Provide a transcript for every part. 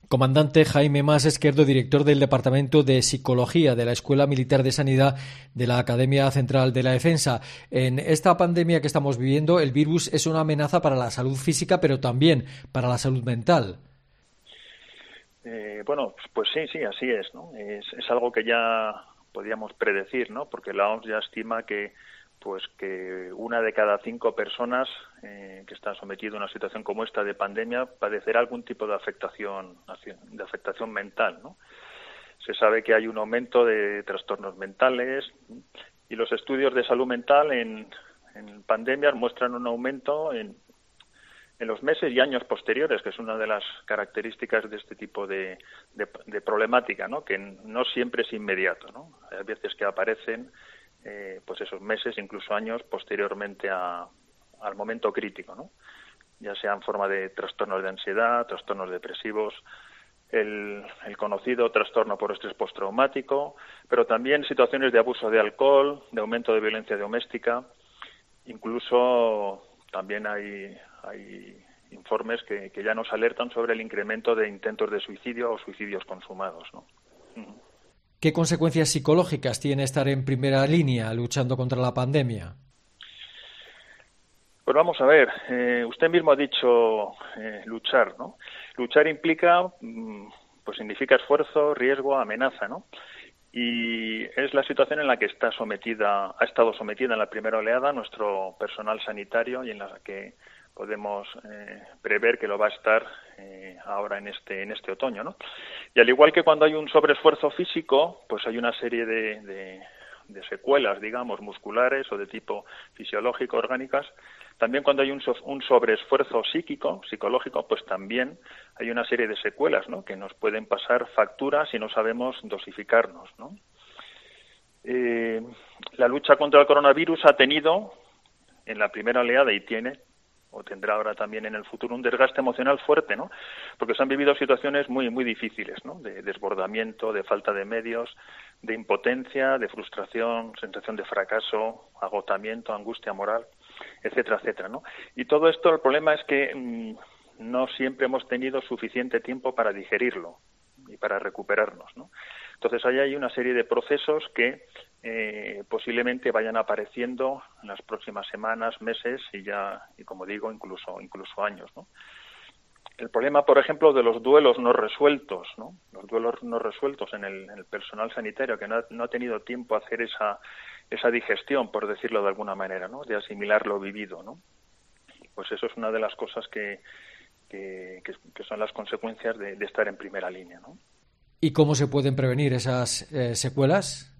Comandante Jaime Mas Esquerdo, director del Departamento de Psicología de la Escuela Militar de Sanidad de la Academia Central de la Defensa. En esta pandemia que estamos viviendo, el virus es una amenaza para la salud física, pero también para la salud mental. Bueno, pues sí, así es, ¿no? Es algo que ya podíamos predecir, ¿no? Porque la OMS ya estima que una de cada 5 personas que están sometidas a una situación como esta de pandemia padecerá algún tipo de afectación mental, ¿no? Se sabe que hay un aumento de trastornos mentales y los estudios de salud mental en pandemias muestran un aumento en los meses y años posteriores, que es una de las características de este tipo de problemática, ¿no? Que no siempre es inmediato, ¿no? Hay veces que aparecen pues esos meses, incluso años posteriormente al momento crítico, ¿no? Ya sea en forma de trastornos de ansiedad, trastornos depresivos, el conocido trastorno por estrés postraumático, pero también situaciones de abuso de alcohol, de aumento de violencia doméstica, incluso también hay informes que ya nos alertan sobre el incremento de intentos de suicidio o suicidios consumados, ¿no? ¿Qué consecuencias psicológicas tiene estar en primera línea luchando contra la pandemia? Pues vamos a ver, usted mismo ha dicho luchar, ¿no? Luchar implica, pues significa esfuerzo, riesgo, amenaza, ¿no? Y es la situación en la que ha estado sometida en la primera oleada nuestro personal sanitario y en la que podemos prever que lo va a estar ahora en este otoño, ¿no? Y al igual que cuando hay un sobreesfuerzo físico, pues hay una serie de secuelas, digamos, musculares o de tipo fisiológico, orgánicas. También cuando hay un sobreesfuerzo psicológico, pues también hay una serie de secuelas, ¿no? Que nos pueden pasar factura si no sabemos dosificarnos, ¿no? La lucha contra el coronavirus ha tenido en la primera oleada y tiene o tendrá ahora también en el futuro un desgaste emocional fuerte, ¿no? Porque se han vivido situaciones muy difíciles, ¿no? De desbordamiento, de falta de medios, de impotencia, de frustración, sensación de fracaso, agotamiento, angustia moral, etcétera, etcétera, ¿no? Y todo esto, el problema es que no siempre hemos tenido suficiente tiempo para digerirlo y para recuperarnos, ¿no? Entonces, ahí hay una serie de procesos que posiblemente vayan apareciendo en las próximas semanas, meses y como digo, incluso años, ¿no? El problema, por ejemplo, de los duelos no resueltos, ¿no? Los duelos no resueltos en el personal sanitario que no ha tenido tiempo a hacer esa digestión, por decirlo de alguna manera, ¿no? De asimilar lo vivido, ¿no? Pues eso es una de las cosas que son las consecuencias de estar en primera línea, ¿no? ¿Y cómo se pueden prevenir esas secuelas?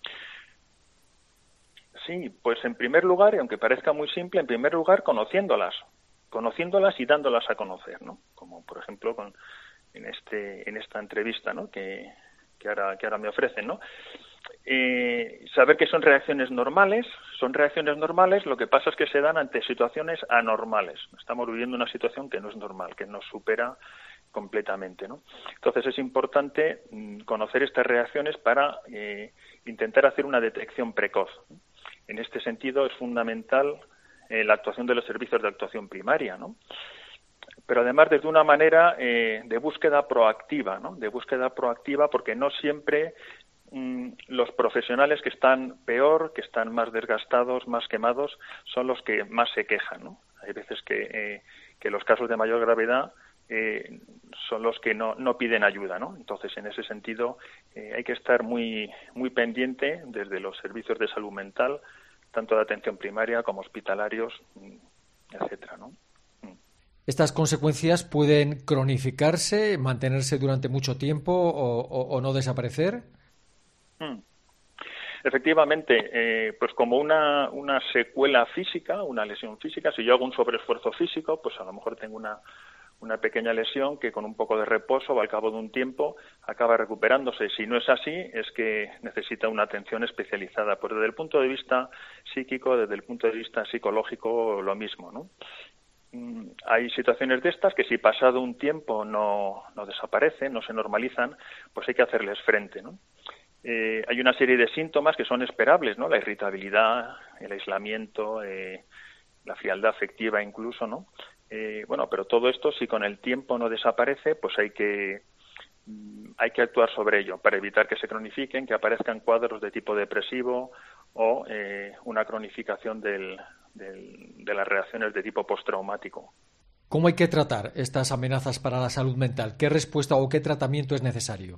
Sí, pues en primer lugar, y aunque parezca muy simple, en primer lugar conociéndolas y dándolas a conocer, ¿no? Como por ejemplo en esta entrevista, ¿no? que ahora me ofrecen, ¿no? Saber que son reacciones normales, lo que pasa es que se dan ante situaciones anormales. Estamos viviendo una situación que no es normal, que nos supera completamente, ¿no? Entonces es importante conocer estas reacciones para intentar hacer una detección precoz. En este sentido es fundamental la actuación de los servicios de actuación primaria, ¿no? Pero además desde una manera de búsqueda proactiva, ¿no? De búsqueda proactiva, porque no siempre los profesionales que están peor, que están más desgastados, más quemados, son los que más se quejan, ¿no? Hay veces que los casos de mayor gravedad son los que no piden ayuda, ¿no? Entonces, en ese sentido, hay que estar muy pendiente desde los servicios de salud mental, tanto de atención primaria como hospitalarios, etcétera, ¿no? ¿Estas consecuencias pueden cronificarse, mantenerse durante mucho tiempo o no desaparecer? Efectivamente, pues como una secuela física, una lesión física, si yo hago un sobreesfuerzo físico, pues a lo mejor tengo una pequeña lesión que con un poco de reposo o al cabo de un tiempo acaba recuperándose. Si no es así, es que necesita una atención especializada. Pues desde el punto de vista psíquico, desde el punto de vista psicológico, lo mismo, ¿no? Hay situaciones de estas que si pasado un tiempo no desaparecen, no se normalizan, pues hay que hacerles frente, ¿no? Hay una serie de síntomas que son esperables, ¿no? La irritabilidad, el aislamiento, la frialdad afectiva incluso, ¿no? Bueno, pero todo esto, si con el tiempo no desaparece, pues hay que hay que actuar sobre ello para evitar que se cronifiquen, que aparezcan cuadros de tipo depresivo o una cronificación de las reacciones de tipo postraumático. ¿Cómo hay que tratar estas amenazas para la salud mental? ¿Qué respuesta o qué tratamiento es necesario?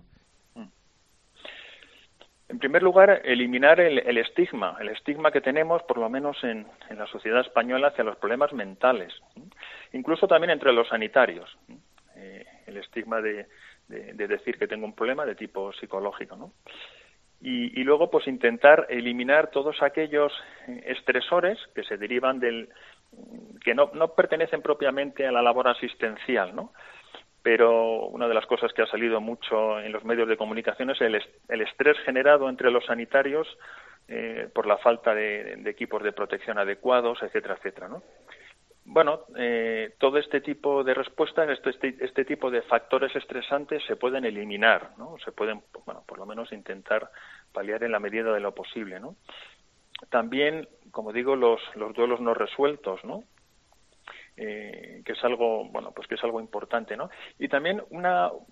En primer lugar, eliminar el estigma que tenemos, por lo menos en la sociedad española, hacia los problemas mentales, incluso también entre los sanitarios. El estigma de decir que tengo un problema de tipo psicológico, ¿no? Y luego, pues intentar eliminar todos aquellos estresores que se derivan que no pertenecen propiamente a la labor asistencial, ¿no? Pero una de las cosas que ha salido mucho en los medios de comunicación es el estrés generado entre los sanitarios por la falta de equipos de protección adecuados, etcétera, etcétera, ¿no? Bueno, todo este tipo de respuestas, este tipo de factores estresantes se pueden eliminar, ¿no? Se pueden, bueno, por lo menos intentar paliar en la medida de lo posible, ¿no? También, como digo, los duelos no resueltos, ¿no? Que es algo, bueno, pues que es algo importante, ¿no? Y también un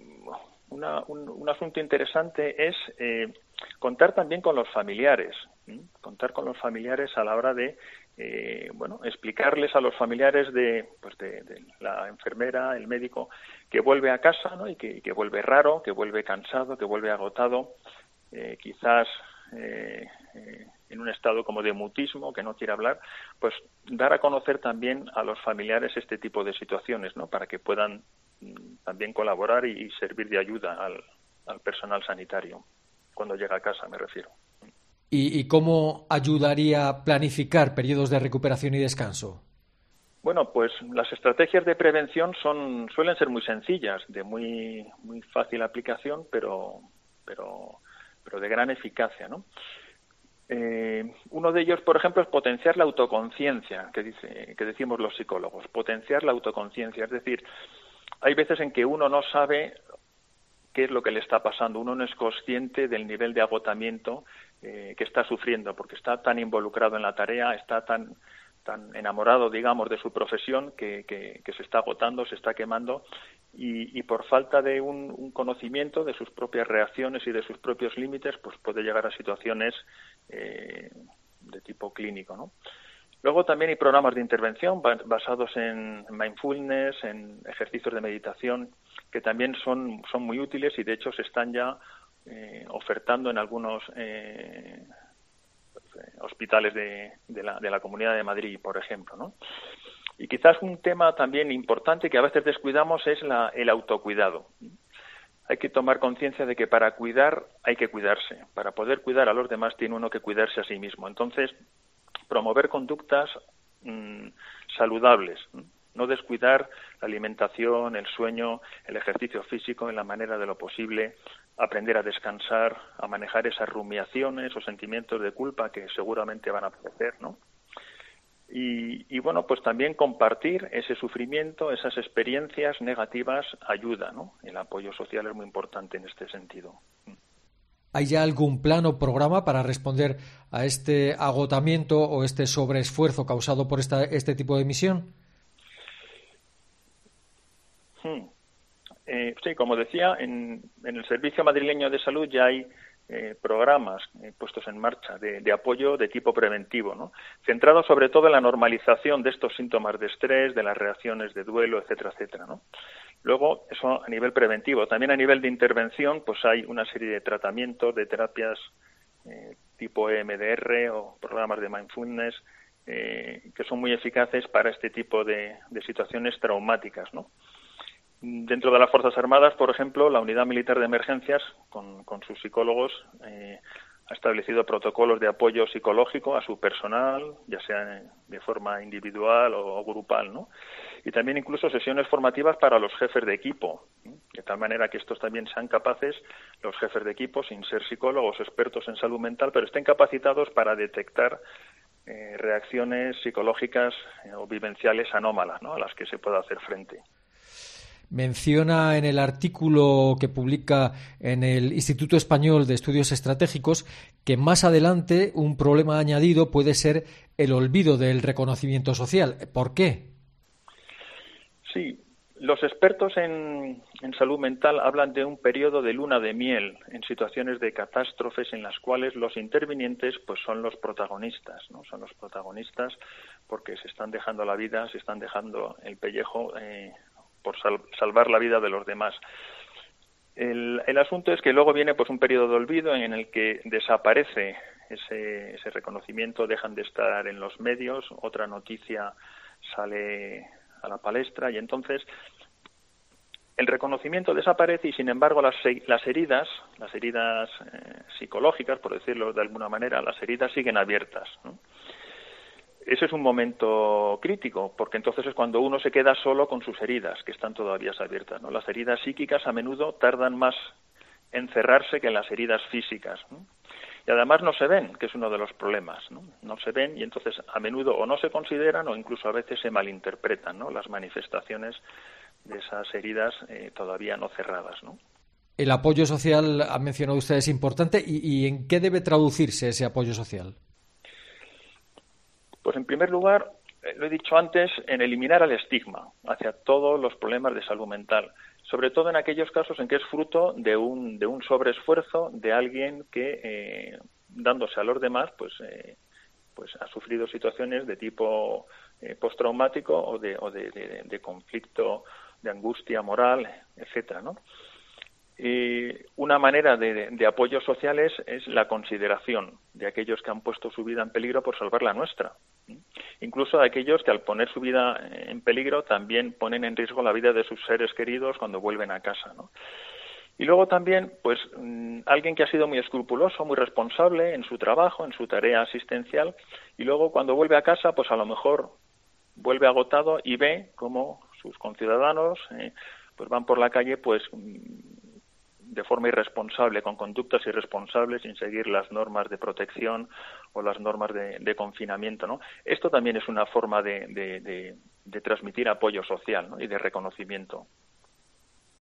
asunto interesante es contar también con los familiares, contar con los familiares a la hora de explicarles a los familiares de la enfermera, el médico, que vuelve a casa, ¿no? Y que vuelve raro, que vuelve cansado, que vuelve agotado, quizás en un estado como de mutismo, que no quiere hablar, pues dar a conocer también a los familiares este tipo de situaciones, ¿no? Para que puedan también colaborar y servir de ayuda al personal sanitario, cuando llega a casa, me refiero. ¿Y cómo ayudaría a planificar periodos de recuperación y descanso? Bueno, pues las estrategias de prevención suelen ser muy sencillas, de muy fácil aplicación, pero de gran eficacia, ¿no? Uno de ellos, por ejemplo, es potenciar la autoconciencia, que decimos los psicólogos, potenciar la autoconciencia, es decir, hay veces en que uno no sabe qué es lo que le está pasando, uno no es consciente del nivel de agotamiento que está sufriendo, porque está tan involucrado en la tarea, está tan enamorado, digamos, de su profesión que se está agotando, se está quemando, y por falta de un conocimiento de sus propias reacciones y de sus propios límites, pues puede llegar a situaciones de tipo clínico, ¿no? Luego también hay programas de intervención basados en mindfulness, en ejercicios de meditación, que también son muy útiles y de hecho se están ya ofertando en algunos hospitales de la Comunidad de Madrid, por ejemplo, ¿no? Y quizás un tema también importante que a veces descuidamos es el autocuidado. Hay que tomar conciencia de que para cuidar hay que cuidarse. Para poder cuidar a los demás tiene uno que cuidarse a sí mismo. Entonces, promover conductas saludables, no descuidar la alimentación, el sueño, el ejercicio físico en la manera de lo posible, aprender a descansar, a manejar esas rumiaciones o sentimientos de culpa que seguramente van a aparecer, ¿no? Y bueno, pues también compartir ese sufrimiento, esas experiencias negativas ayuda, ¿no? El apoyo social es muy importante en este sentido. ¿Hay ya algún plan o programa para responder a este agotamiento o este sobreesfuerzo causado por este tipo de misión? Sí, como decía, en el Servicio Madrileño de Salud ya hay programas puestos en marcha de apoyo de tipo preventivo, ¿no? Centrados sobre todo en la normalización de estos síntomas de estrés, de las reacciones de duelo, etcétera, etcétera, ¿no? Luego, eso a nivel preventivo. También a nivel de intervención, pues hay una serie de tratamientos, de terapias tipo EMDR o programas de mindfulness que son muy eficaces para este tipo de situaciones traumáticas, ¿no? Dentro de las Fuerzas Armadas, por ejemplo, la Unidad Militar de Emergencias, con sus psicólogos, ha establecido protocolos de apoyo psicológico a su personal, ya sea de forma individual o grupal, ¿no? Y también incluso sesiones formativas para los jefes de equipo, ¿no? De tal manera que estos también sean capaces, los jefes de equipo, sin ser psicólogos expertos en salud mental, pero estén capacitados para detectar reacciones psicológicas o vivenciales anómalas, ¿no? A las que se pueda hacer frente. Menciona en el artículo que publica en el Instituto Español de Estudios Estratégicos que más adelante un problema añadido puede ser el olvido del reconocimiento social. ¿Por qué? Sí, Los expertos en salud mental hablan de un periodo de luna de miel en situaciones de catástrofes en las cuales los intervinientes pues son los protagonistas, ¿no? Son los protagonistas porque se están dejando la vida, se están dejando el pellejo por salvar la vida de los demás. El asunto es que luego viene pues un periodo de olvido en el que desaparece ese reconocimiento, dejan de estar en los medios, otra noticia sale a la palestra y entonces el reconocimiento desaparece y sin embargo las heridas psicológicas, por decirlo de alguna manera, las heridas siguen abiertas, ¿no? Ese es un momento crítico, porque entonces es cuando uno se queda solo con sus heridas, que están todavía abiertas, ¿no? Las heridas psíquicas a menudo tardan más en cerrarse que las heridas físicas, ¿no? Y además no se ven, que es uno de los problemas, ¿no? No se ven y entonces a menudo o no se consideran o incluso a veces se malinterpretan, ¿no? Las manifestaciones de esas heridas todavía no cerradas, ¿no? El apoyo social, ha mencionado usted, es importante. ¿Y en qué debe traducirse ese apoyo social? Pues en primer lugar, lo he dicho antes, en eliminar el estigma hacia todos los problemas de salud mental, sobre todo en aquellos casos en que es fruto de un sobreesfuerzo de alguien que, dándose a los demás, pues ha sufrido situaciones de tipo postraumático o de conflicto, de angustia moral, etcétera, ¿no? Y una manera de apoyo sociales es la consideración de aquellos que han puesto su vida en peligro por salvar la nuestra. Incluso de aquellos que al poner su vida en peligro también ponen en riesgo la vida de sus seres queridos cuando vuelven a casa, ¿no? Y luego también, pues, alguien que ha sido muy escrupuloso, muy responsable en su trabajo, en su tarea asistencial, y luego cuando vuelve a casa, pues a lo mejor vuelve agotado y ve cómo sus conciudadanos pues van por la calle, pues de forma irresponsable, con conductas irresponsables, sin seguir las normas de protección o las normas de confinamiento, ¿no? Esto también es una forma de transmitir apoyo social, ¿no? Y de reconocimiento.